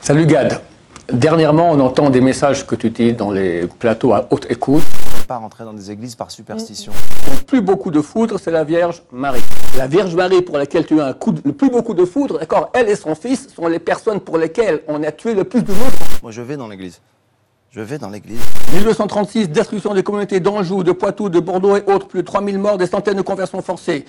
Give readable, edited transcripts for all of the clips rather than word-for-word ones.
Salut Gad. Dernièrement, on entend des messages que tu dis dans les plateaux à haute écoute. On ne peut pas rentrer dans des églises par superstition. Plus beaucoup de foudre, c'est la Vierge Marie. La Vierge Marie pour laquelle tu as le plus beaucoup de foudre, d'accord, elle et son fils sont les personnes pour lesquelles on a tué le plus de monde. Moi, je vais dans l'église. Je vais dans l'église. 1236, destruction des communautés d'Anjou, de Poitou, de Bordeaux et autres, plus de 3000 morts, des centaines de conversions forcées.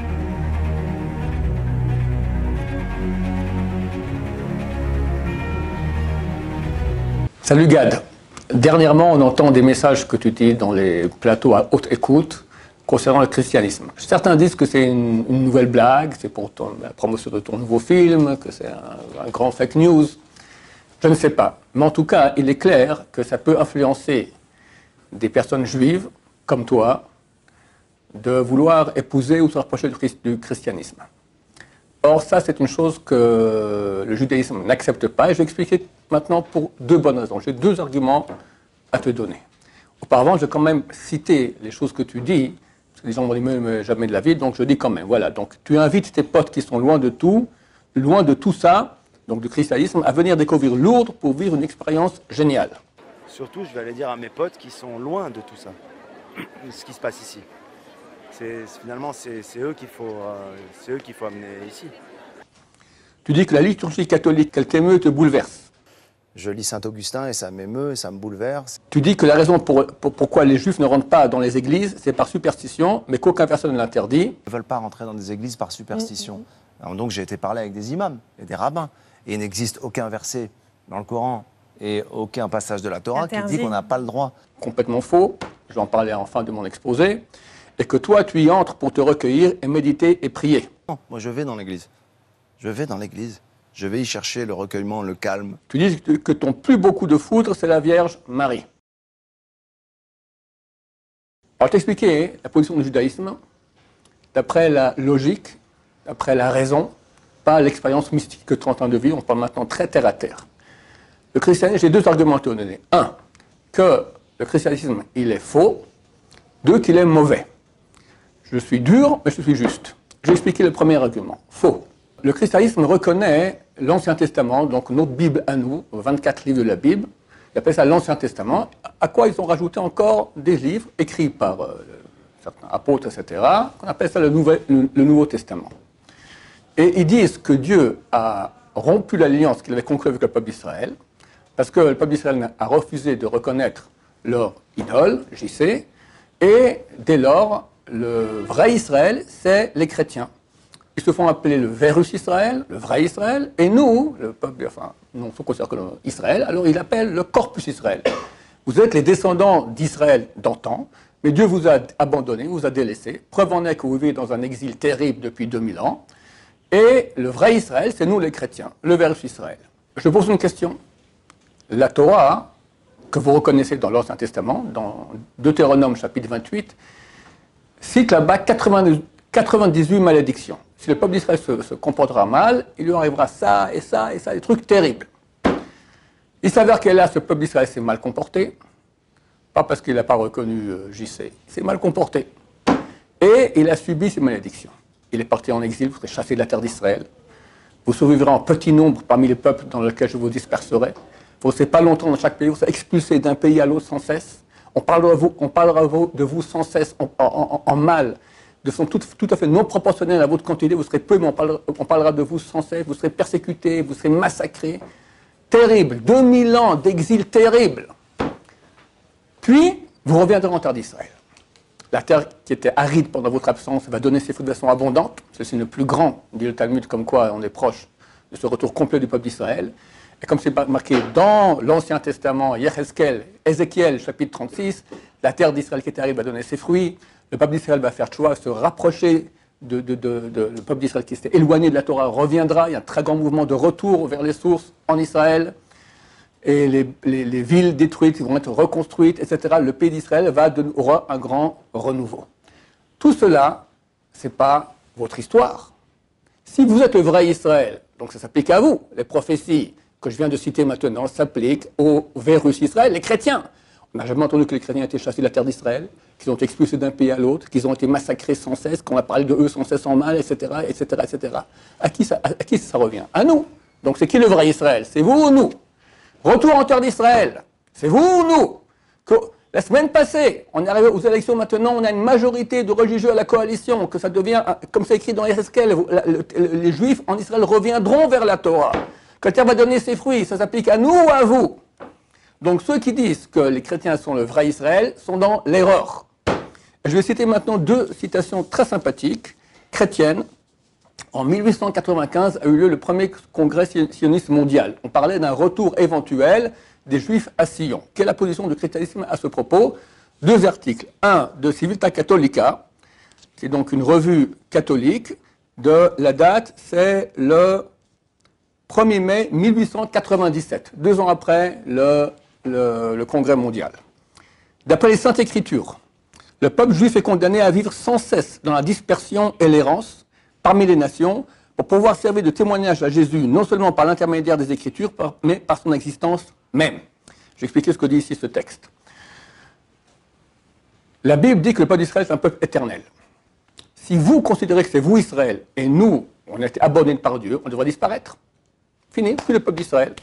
Salut Gad. Dernièrement, on entend des messages que tu dis dans les plateaux à haute écoute concernant le christianisme. Certains disent que c'est une nouvelle blague, c'est pour la promotion de ton nouveau film, que c'est un grand fake news. Je ne sais pas. Mais en tout cas, il est clair que ça peut influencer des personnes juives, comme toi, de vouloir épouser ou se rapprocher du christianisme. Or, ça, c'est une chose que le judaïsme n'accepte pas, et je vais expliquer maintenant pour deux bonnes raisons. J'ai deux arguments à te donner. Auparavant, je vais quand même citer les choses que tu dis, parce que les gens vont dire mais jamais de la vie, donc je dis quand même. Voilà, donc tu invites tes potes qui sont loin de tout ça, donc du christianisme, à venir découvrir Lourdes pour vivre une expérience géniale. Surtout, je vais aller dire à mes potes qui sont loin de tout ça, ce qui se passe ici. Finalement, c'est eux qu'il faut amener ici. Tu dis que la liturgie catholique, qu'elle t'émeut, te bouleverse. Je lis Saint-Augustin et ça m'émeut et ça me bouleverse. Tu dis que la raison pourquoi les juifs ne rentrent pas dans les églises, c'est par superstition, mais qu'aucun personne ne l'interdit. Ils ne veulent pas rentrer dans des églises par superstition. Alors donc j'ai été parler avec des imams et des rabbins. Et il n'existe aucun verset dans le Coran et aucun passage de la Torah qui dit qu'on n'a pas le droit. Complètement faux, je vais en parler en fin de mon exposé. Et que toi, tu y entres pour te recueillir et méditer et prier. Non, moi je vais dans l'église. Je vais dans l'église. Je vais y chercher le recueillement, le calme. Tu dis que ton plus beau coup de foudre, c'est la Vierge Marie. Alors, je t'expliquer la position du judaïsme d'après la logique, d'après la raison, pas l'expérience mystique que tu es en train de vivre. On parle maintenant très terre à terre. Le christianisme, j'ai deux arguments à te donner. Un, que le christianisme, il est faux. Deux, qu'il est mauvais. Je suis dur, mais je suis juste. Je vais expliquer le premier argument. Faux. Le christianisme reconnaît l'Ancien Testament, donc notre Bible à nous, 24 livres de la Bible. Ils appellent ça l'Ancien Testament, à quoi ils ont rajouté encore des livres écrits par certains apôtres, etc., qu'on appelle ça le Nouveau Testament. Et ils disent que Dieu a rompu l'alliance qu'il avait conclue avec le peuple d'Israël, parce que le peuple d'Israël a refusé de reconnaître leur idole, JC, et dès lors, le vrai Israël, c'est les chrétiens. Ils se font appeler le Verus Israël, le vrai Israël, et nous, le peuple, enfin, nous on se considère comme Israël, alors il appelle le Corpus Israël. Vous êtes les descendants d'Israël d'antan, mais Dieu vous a abandonné, vous a délaissé. Preuve en est que vous vivez dans un exil terrible depuis 2000 ans. Et le vrai Israël, c'est nous les chrétiens, le Verus Israël. Je pose une question. La Torah, que vous reconnaissez dans l'Ancien Testament, dans Deutéronome chapitre 28, cite là-bas 98 malédictions. Si le peuple d'Israël se comportera mal, il lui arrivera ça et ça et ça, des trucs terribles. Il s'avère que là, ce peuple d'Israël s'est mal comporté, pas parce qu'il n'a pas reconnu JC, il s'est mal comporté. Et il a subi ces malédictions. Il est parti en exil, vous serez chassé de la terre d'Israël. Vous survivrez en petit nombre parmi les peuples dans lesquels je vous disperserai. Vous ne serez pas longtemps dans chaque pays, vous serez expulsé d'un pays à l'autre sans cesse. On parlera de vous sans cesse en mal, de façon tout à fait non proportionnelle à votre quantité. Vous serez peu, mais on parlera de vous sans cesse. Vous serez persécutés, vous serez massacrés. Terrible, 2000 ans d'exil terrible. Puis, vous reviendrez en terre d'Israël. La terre qui était aride pendant votre absence va donner ses fruits de façon abondante. Ceci n'est plus grand, dit le Talmud, comme quoi on est proche de ce retour complet du peuple d'Israël. Et comme c'est marqué dans l'Ancien Testament, Ézéchiel, chapitre 36, la terre d'Israël qui est aride va donner ses fruits. Le peuple d'Israël va faire choix, se rapprocher le peuple d'Israël qui s'était éloigné de la Torah reviendra. Il y a un très grand mouvement de retour vers les sources en Israël. Et les villes détruites vont être reconstruites, etc. Le pays d'Israël aura un grand renouveau. Tout cela, ce n'est pas votre histoire. Si vous êtes le vrai Israël, donc ça s'applique à vous, les prophéties que je viens de citer maintenant s'appliquent aux Verus Israël, les chrétiens. On n'a jamais entendu que les chrétiens étaient chassés de la terre d'Israël, qu'ils ont été expulsés d'un pays à l'autre, qu'ils ont été massacrés sans cesse, qu'on a parlé de eux sans cesse en mal, etc., etc., etc. À qui ça revient? À nous. Donc c'est qui le vrai Israël? C'est vous ou nous? Retour en terre d'Israël. C'est vous ou nous? La semaine passée, on est arrivé aux élections maintenant, on a une majorité de religieux à la coalition, que ça devient, comme c'est écrit dans Ezechiel, les Juifs en Israël reviendront vers la Torah. Que la terre va donner ses fruits, ça s'applique à nous ou à vous? Donc ceux qui disent que les chrétiens sont le vrai Israël sont dans l'erreur. Je vais citer maintenant deux citations très sympathiques, chrétiennes. En 1895 a eu lieu le premier congrès sioniste mondial. On parlait d'un retour éventuel des Juifs à Sion. Quelle est la position du christianisme à ce propos? Deux articles. Un de Civiltà Catholica, qui est donc une revue catholique. La date, c'est le 1er mai 1897, 2 ans après le congrès mondial. D'après les Saintes Écritures, le peuple juif est condamné à vivre sans cesse dans la dispersion et l'errance parmi les nations pour pouvoir servir de témoignage à Jésus, non seulement par l'intermédiaire des Écritures, mais par son existence même. Je vais expliquer ce que dit ici ce texte. La Bible dit que le peuple d'Israël est un peuple éternel. Si vous considérez que c'est vous Israël, et nous, on a été abandonnés par Dieu, on devrait disparaître. Fini, plus le peuple d'Israël.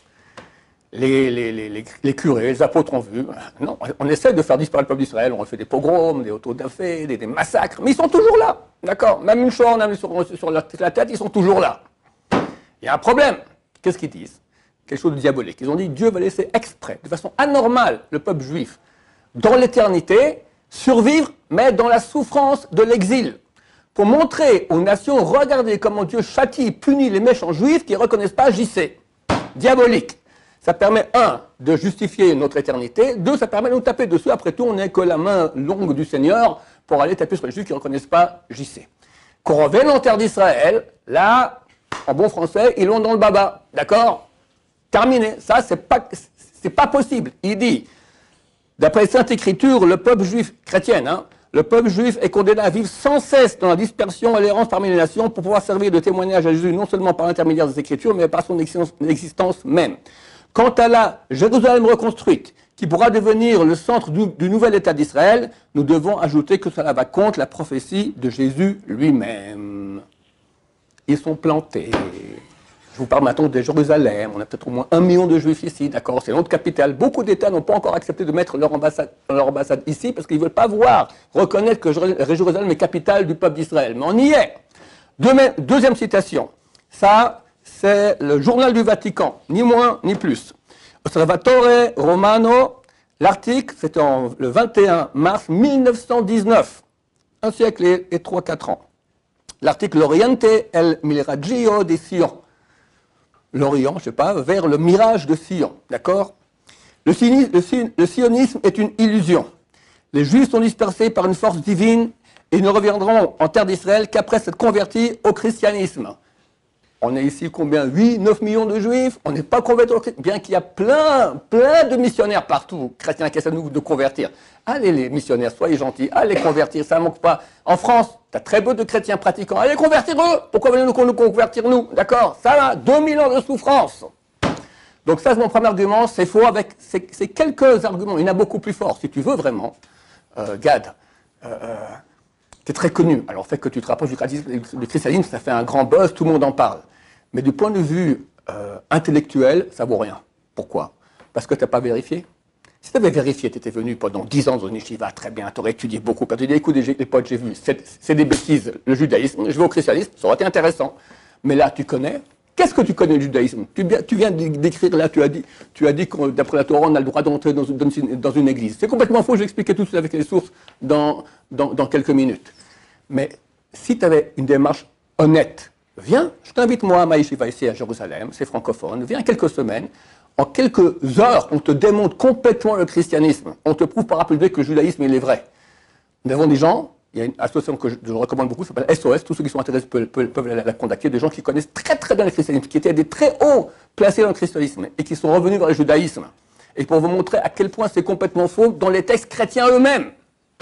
Les curés, les apôtres ont vu. Non, on essaie de faire disparaître le peuple d'Israël, on fait des pogroms, des autodafés, des massacres, mais ils sont toujours là. D'accord? Même une chose, même sur la tête, ils sont toujours là. Il y a un problème. Qu'est-ce qu'ils disent? Quelque chose de diabolique. Ils ont dit Dieu va laisser exprès, de façon anormale, le peuple juif, dans l'éternité, survivre, mais dans la souffrance de l'exil. Pour montrer aux nations, regardez comment Dieu châtie, punit les méchants juifs qui ne reconnaissent pas JC. Diabolique. Ça permet, un, de justifier notre éternité. Deux, ça permet de nous taper dessus. Après tout, on n'est que la main longue du Seigneur pour aller taper sur les Juifs qui ne reconnaissent pas JC. Qu'on revienne en terre d'Israël, là, en bon français, ils l'ont dans le baba. D'accord? Terminé. Ça, c'est pas possible. Il dit, d'après les Saintes Écritures, le peuple juif, chrétienne, hein, le peuple juif est condamné à vivre sans cesse dans la dispersion et l'errance parmi les nations pour pouvoir servir de témoignage à Jésus, non seulement par l'intermédiaire des Écritures, mais par son existence même. Quant à la Jérusalem reconstruite, qui pourra devenir le centre du nouvel État d'Israël, nous devons ajouter que cela va contre la prophétie de Jésus lui-même. Ils sont plantés. Je vous parle maintenant de Jérusalem. On a peut-être au moins 1 million de Juifs ici, d'accord? C'est notre capitale. Beaucoup d'États n'ont pas encore accepté de mettre leur ambassade ici parce qu'ils ne veulent pas reconnaître que Jérusalem est capitale du peuple d'Israël. Mais on y est. Deuxième citation. Ça, c'est le journal du Vatican, ni moins ni plus. Osservatore Romano, l'article, c'était le 21 mars 1919, un siècle et 3-4 ans. L'article L'Oriente el Miraggio di Sion. L'Orient, je ne sais pas, vers le mirage de Sion, d'accord? Le sionisme est une illusion. Les Juifs sont dispersés par une force divine et ne reviendront en terre d'Israël qu'après s'être convertis au christianisme. On est ici combien? 8-9 millions de Juifs. On n'est pas convertis au christianisme, bien qu'il y a plein de missionnaires partout, chrétiens qui essaient de convertir. Allez les missionnaires, soyez gentils, allez convertir, ça ne manque pas. En France, tu as très peu de chrétiens pratiquants. Allez convertir eux. Pourquoi venez-nous nous convertir nous? D'accord? Ça va, 2000 ans de souffrance. Donc ça, c'est mon premier argument. C'est faux avec ces quelques arguments. Il y en a beaucoup plus forts, si tu veux vraiment. Gad, tu es très connu. Alors, le fait que tu te rapproches du christianisme, ça fait un grand buzz, tout le monde en parle. Mais du point de vue intellectuel, ça vaut rien. Pourquoi? Parce que tu n'as pas vérifié. Si tu avais vérifié, tu étais venu pendant 10 ans dans une yeshiva, très bien, tu aurais étudié beaucoup. Tu as dit, écoute, les potes, j'ai vu, c'est des bêtises, le judaïsme, je vais au christianisme, ça aurait été intéressant. Mais là, tu connais. Qu'est-ce que tu connais du judaïsme? Tu viens d'écrire là, tu as dit que d'après la Torah, on a le droit d'entrer dans une église. C'est complètement faux, je vais expliquer tout ça avec les sources dans quelques minutes. Mais si tu avais une démarche honnête, viens, je t'invite moi à ma yeshiva ici à Jérusalem, c'est francophone, viens quelques semaines. En quelques heures, on te démontre complètement le christianisme. On te prouve par A plus B que le judaïsme, il est vrai. Nous avons des gens, il y a une association que je recommande beaucoup, ça s'appelle SOS, tous ceux qui sont intéressés peuvent la contacter, des gens qui connaissent très très bien le christianisme, qui étaient des très hauts placés dans le christianisme et qui sont revenus vers le judaïsme. Et pour vous montrer à quel point c'est complètement faux dans les textes chrétiens eux-mêmes.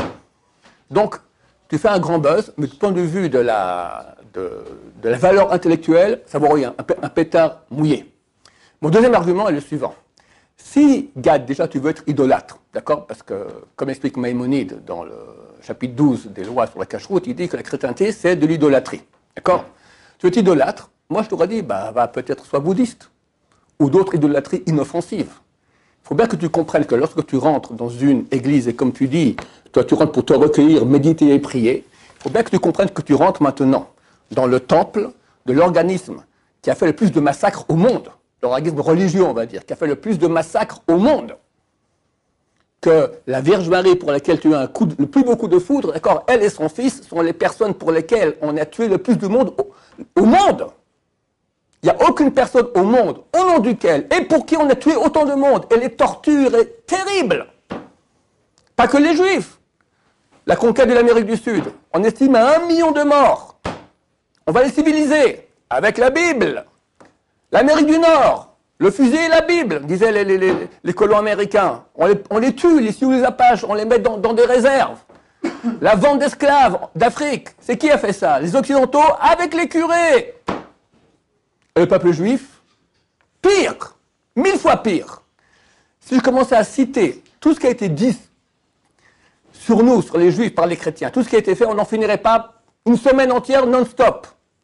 Donc, tu fais un grand buzz, mais du point de vue de la valeur intellectuelle, ça vaut rien, un pétard mouillé. Mon deuxième argument est le suivant. Si, Gad, déjà tu veux être idolâtre, d'accord? Parce que, comme explique Maïmonide dans le chapitre 12 des lois sur la cacheroute, il dit que la chrétienté, c'est de l'idolâtrie, d'accord? Tu veux être idolâtre, moi je t'aurais dit, va peut-être sois bouddhiste, ou d'autres idolâtries inoffensives. Il faut bien que tu comprennes que lorsque tu rentres dans une église, et comme tu dis, toi tu rentres pour te recueillir, méditer et prier, il faut bien que tu comprennes que tu rentres maintenant dans le temple de l'organisme qui a fait le plus de massacres au monde, l'organisme religieux on va dire, qui a fait le plus de massacres au monde, que la Vierge Marie pour laquelle tu as le plus beau coup de foudre, d'accord, elle et son fils sont les personnes pour lesquelles on a tué le plus de monde au monde. Il n'y a aucune personne au monde, au nom duquel, et pour qui on a tué autant de monde, et les tortures est terrible. Pas que les Juifs. La conquête de l'Amérique du Sud, on estime à 1 million de morts. On va les civiliser, avec la Bible. L'Amérique du Nord, le fusil et la Bible, disaient les colons américains. On les tue, les Sioux, les Apaches, on les met dans des réserves. La vente d'esclaves d'Afrique, c'est qui a fait ça? Les Occidentaux avec les curés. Et le peuple juif, pire, 1000 fois pire. Si je commençais à citer tout ce qui a été dit sur nous, sur les juifs, par les chrétiens, tout ce qui a été fait, on n'en finirait pas une semaine entière non-stop.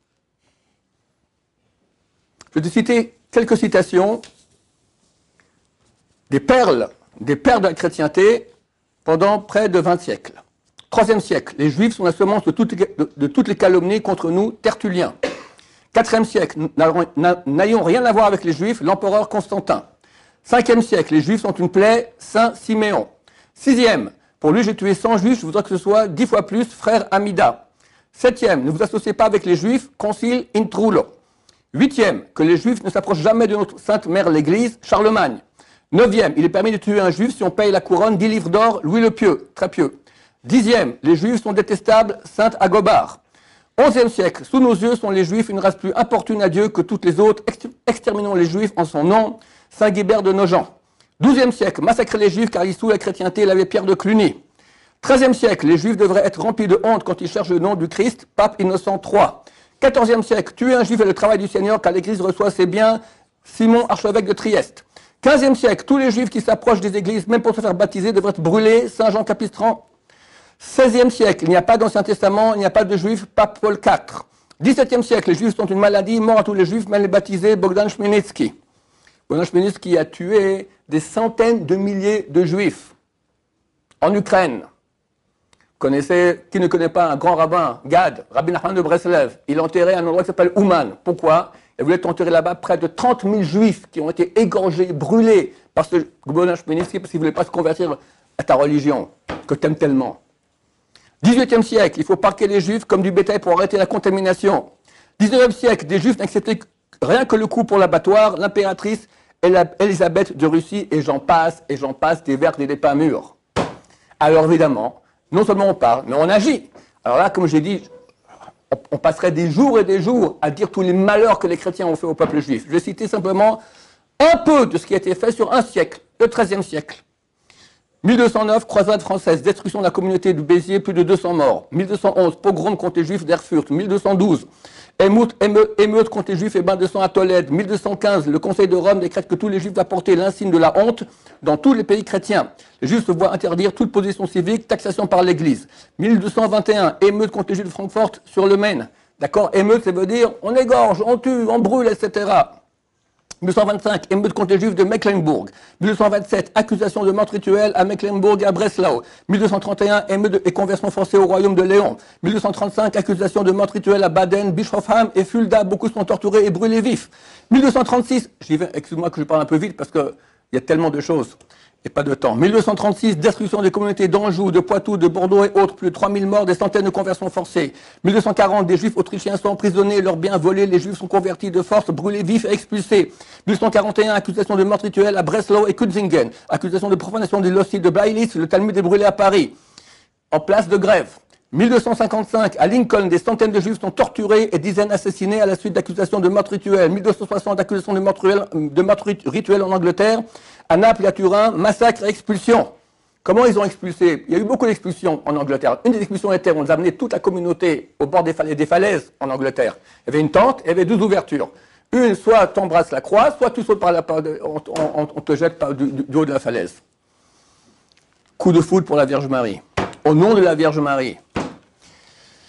Je vais te citer quelques citations des perles, des pères de la chrétienté pendant près de 20 siècles. 3e siècle, les juifs sont la semence de toutes les calomnies contre nous, Tertullien. 4e siècle, n'ayons rien à voir avec les Juifs, l'empereur Constantin. 5e siècle, les Juifs sont une plaie, Saint Siméon. 6e, pour lui j'ai tué 100 Juifs, je voudrais que ce soit 10 fois plus, frère Amida. 7e, ne vous associez pas avec les Juifs, concile Intrulo. 8e, que les Juifs ne s'approchent jamais de notre sainte mère l'Église, Charlemagne. 9e, il est permis de tuer un Juif si on paye la couronne 10 livres d'or, Louis le Pieux, très pieux. 10e, les Juifs sont détestables, Sainte Agobard. 11e siècle, sous nos yeux sont les Juifs une race plus importune à Dieu que toutes les autres. Exterminons les Juifs en son nom. Saint Guibert de Nogent. 12e siècle, massacrer les Juifs car ils sous la chrétienté l'abbé Pierre de Cluny. 13e siècle, les Juifs devraient être remplis de honte quand ils cherchent le nom du Christ, pape Innocent III. 14e siècle, tuer un Juif est le travail du Seigneur car l'Église reçoit ses biens, Simon, archevêque de Trieste. 15e siècle, tous les Juifs qui s'approchent des églises, même pour se faire baptiser, devraient être brûlés, Saint Jean Capistran. 16e siècle, il n'y a pas d'Ancien Testament, il n'y a pas de Juifs, pape Paul IV. 17e siècle, les Juifs sont une maladie, mort à tous les Juifs, même les baptisés, Bogdan Chmielnicki. Bogdan Chmielnicki a tué des centaines de milliers de Juifs en Ukraine. Vous connaissez, qui ne connaît pas un grand rabbin, Gad, Rabbi Nachman de Breslev, il a enterré à un endroit qui s'appelle Ouman. Pourquoi? Il voulait enterrer là-bas près de 30 000 Juifs qui ont été égorgés, brûlés par ce Bogdan Chmielnicki parce qu'il ne voulait pas se convertir à ta religion, que tu aimes tellement. 18e siècle, il faut parquer les Juifs comme du bétail pour arrêter la contamination. 19e siècle, des Juifs n'acceptaient rien que le coup pour l'abattoir, l'impératrice Élisabeth de Russie, et j'en passe, des vers et des pas mûrs. Alors évidemment, non seulement on parle, mais on agit. Alors là, comme j'ai dit, on passerait des jours et des jours à dire tous les malheurs que les chrétiens ont fait au peuple juif. Je vais citer simplement un peu de ce qui a été fait sur un siècle, le XIIIe siècle. 1209, croisade française, destruction de la communauté du Béziers, plus de 200 morts. 1211, pogrom contre les Juifs d'Erfurt. 1212, émeute contre les Juifs et bain de sang à Tolède. 1215, le Conseil de Rome décrète que tous les Juifs doivent porter l'insigne de la honte dans tous les pays chrétiens. Les Juifs se voient interdire toute position civique, taxation par l'Église. 1221, émeute contre les Juifs de Francfort sur le Main. D'accord, émeute, ça veut dire on égorge, on tue, on brûle, etc. 1225, émeute contre les Juifs de Mecklembourg. 1227, accusation de meurtre rituel à Mecklembourg et à Breslau. 1231, émeute et conversion forcée au royaume de Léon. 1235, accusation de meurtre rituel à Baden, Bischofsheim et Fulda. Beaucoup sont torturés et brûlés vifs. 1236, j'y vais, excuse-moi que je parle un peu vite parce qu'il y a tellement de choses et pas de temps. 1236, destruction des communautés d'Anjou, de Poitou, de Bordeaux et autres, plus de 3000 morts, des centaines de conversions forcées. 1240, des Juifs autrichiens sont emprisonnés, leurs biens volés, les Juifs sont convertis de force, brûlés vifs et expulsés. 1241, accusation de meurtre rituel à Breslau et Kutzingen. Accusation de profanation de l'hostie de Baïlis, le Talmud est brûlé à Paris, en place de grève. 1255, à Lincoln, des centaines de Juifs sont torturés et dizaines assassinés à la suite d'accusations de meurtre rituel. 1260, accusations de meurtre rituel en Angleterre. À Naples et à Turin, massacre et expulsion. Comment ils ont expulsé? Il y a eu beaucoup d'expulsions en Angleterre. Une des expulsions était, on a amené toute la communauté au bord des falaises en Angleterre. Il y avait une tente, il y avait 12 ouvertures. Une, soit tu embrasses la croix, soit tu sautes on te jette du haut de la falaise. Coup de foudre pour la Vierge Marie. Au nom de la Vierge Marie.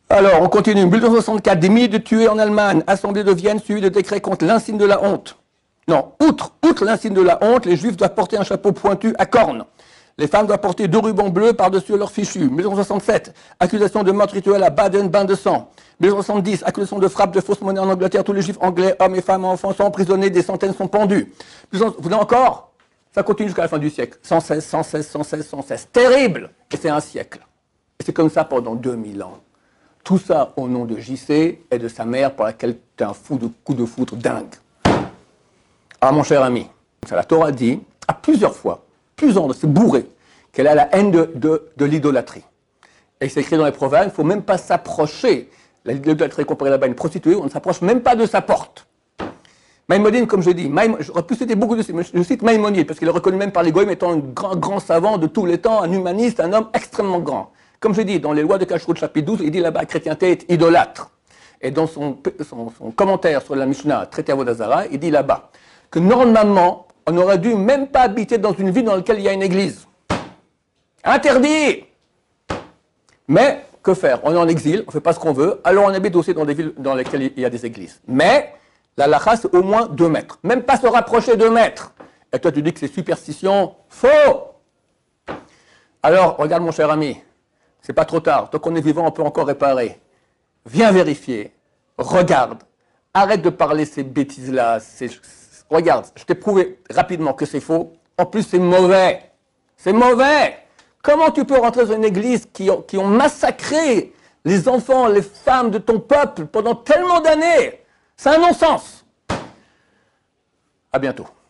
Alors, on continue. 1964, des milliers de tués en Allemagne, Assemblée de Vienne, suivi de décret contre l'insigne de la honte. Non, outre l'insigne de la honte, les juifs doivent porter un chapeau pointu à cornes. Les femmes doivent porter 2 rubans bleus par-dessus leur fichu. 1967, accusation de meurtre rituel à Baden, bain de sang. 1970, accusation de frappe de fausse monnaie en Angleterre. Tous les juifs anglais, hommes et femmes, enfants sont emprisonnés, des centaines sont pendus. Vous voulez encore? Ça continue jusqu'à la fin du siècle. 116, 116, 116, 116. Terrible! Et c'est un siècle. Et c'est comme ça pendant 2000 ans. Tout ça au nom de JC et de sa mère pour laquelle tu es un fou de coup de foudre dingue. Ah, mon cher ami, la Torah dit à plusieurs fois, c'est bourré, qu'elle a la haine de l'idolâtrie. Et c'est écrit dans les Proverbes, il ne faut même pas s'approcher. L'idolâtrie est comparée là-bas à une prostituée, on ne s'approche même pas de sa porte. Maïmonide, comme je dis, j'aurais pu citer beaucoup de mais je cite Maïmonide, parce qu'il est reconnu même par les Goïms étant un grand savant de tous les temps, un humaniste, un homme extrêmement grand. Comme je dis, dans les lois de Kashrut, chapitre 12, il dit là-bas, la chrétienté est idolâtre. Et dans son commentaire sur la Mishnah, traité à Vodazara, il dit là-bas que normalement, on n'aurait dû même pas habiter dans une ville dans laquelle il y a une église. Interdit! Mais, que faire? On est en exil, on ne fait pas ce qu'on veut, alors on habite aussi dans des villes dans lesquelles il y a des églises. Mais, la lacha, c'est au moins 2 mètres. Même pas se rapprocher 2 mètres. Et toi, tu dis que c'est superstition. Faux! Alors, regarde mon cher ami, c'est pas trop tard. Tant qu'on est vivant, on peut encore réparer. Viens vérifier. Regarde. Arrête de parler ces bêtises-là. Regarde, je t'ai prouvé rapidement que c'est faux. En plus, c'est mauvais. C'est mauvais. Comment tu peux rentrer dans une église qui ont massacré les enfants, les femmes de ton peuple pendant tellement d'années? C'est un non-sens. À bientôt.